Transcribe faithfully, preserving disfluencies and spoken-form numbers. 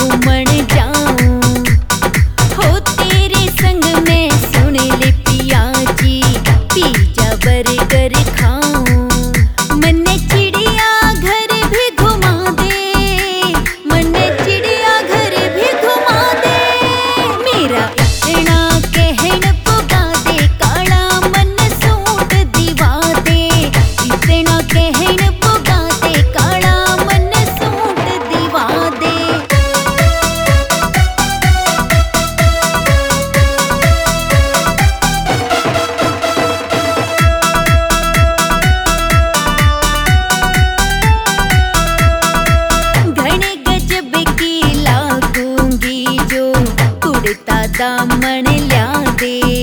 घूमन जाऊं। हो तेरे संग मैं सुन ले पिया जी, पिज्जा बर्गर खाऊं। मन चिड़िया घर भी घुमा दे, मन चिड़िया घर भी घुमा दे। मेरा इतना कहन पुगा दे, काला मन सूट दिवा दे। इतना कहन पुगा दे, काला मन सूट दिवा दे। घने गजब की लागूंगी जो कुड़ता दामन ल्या दे।